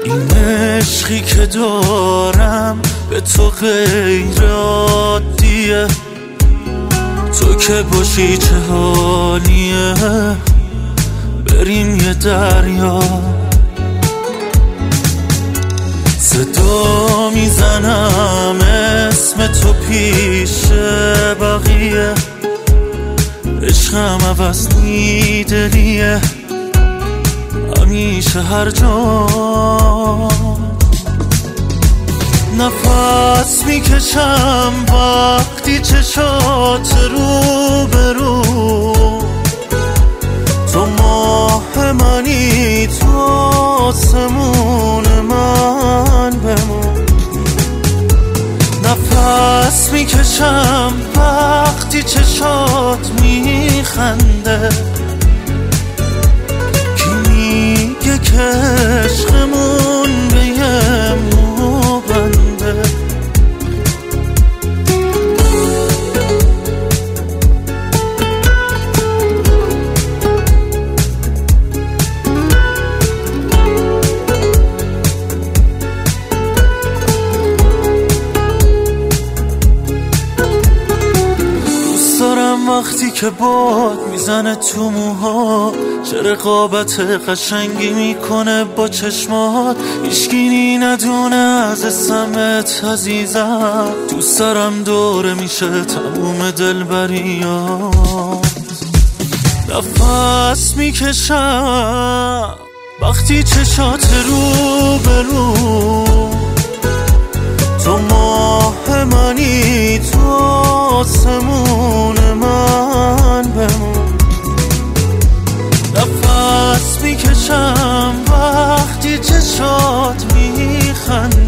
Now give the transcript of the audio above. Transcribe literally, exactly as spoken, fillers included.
این عشقی که دارم به تو غیر عادیه، تو که باشی چه حالیه، بریم یه دریا. صدا میزنم اسم تو پیش بقیه، عشقم عوض نیدلیه همیشه هر جا. نفس میکشم وقتی چشات رو برو، تو ماه منی، تو آسمون من بمون. نفس میکشم وقتی چشات میخنده، کی میگه که عشقمون به یه مو بنده. وقتی که باد میزنه تو موها، چه رقابت قشنگی میکنه با چشمات، هیچکی ندونه از اسمت عزیزم. تو سرم دوره میشه تموم دلبریات. نفس میکشم وقتی چشات رو برو، تو ماه منی، تو آسمون من بمون. نفس میکشم وقتی چشات میخند